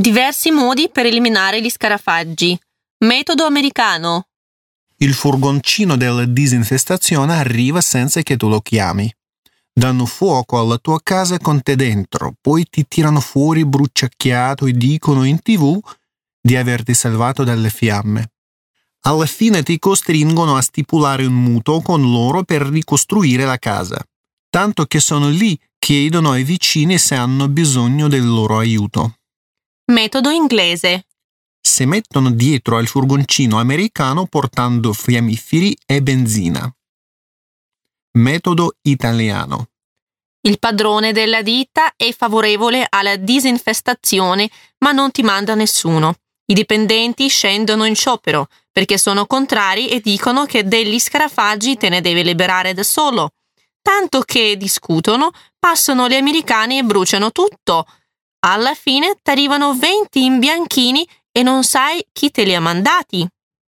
Diversi modi per eliminare gli scarafaggi. Metodo americano. Il furgoncino della disinfestazione arriva senza che tu lo chiami. Danno fuoco alla tua casa con te dentro, poi ti tirano fuori bruciacchiato e dicono in TV di averti salvato dalle fiamme. Alla fine ti costringono a stipulare un mutuo con loro per ricostruire la casa, tanto che sono lì, chiedono ai vicini se hanno bisogno del loro aiuto. Metodo inglese. Si mettono dietro al furgoncino americano portando fiammiferi e benzina. Metodo italiano. Il padrone della ditta è favorevole alla disinfestazione, ma non ti manda nessuno. I dipendenti scendono in sciopero perché sono contrari e dicono che degli scarafaggi te ne devi liberare da solo. Tanto che discutono, passano gli americani e bruciano tutto. Alla fine t'arrivano 20 imbianchini e non sai chi te li ha mandati.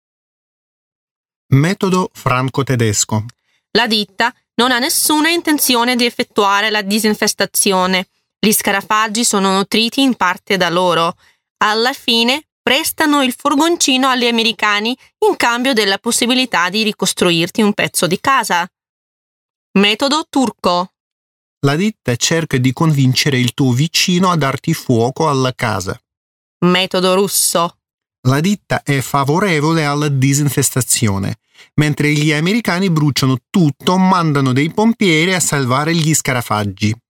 Metodo franco-tedesco. La ditta non ha nessuna intenzione di effettuare la disinfestazione. Gli scarafaggi sono nutriti in parte da loro. Alla fine prestano il furgoncino agli americani in cambio della possibilità di ricostruirti un pezzo di casa. Metodo turco. La ditta cerca di convincere il tuo vicino a darti fuoco alla casa. Metodo russo. La ditta è favorevole alla disinfestazione, mentre gli americani bruciano tutto, mandano dei pompieri a salvare gli scarafaggi.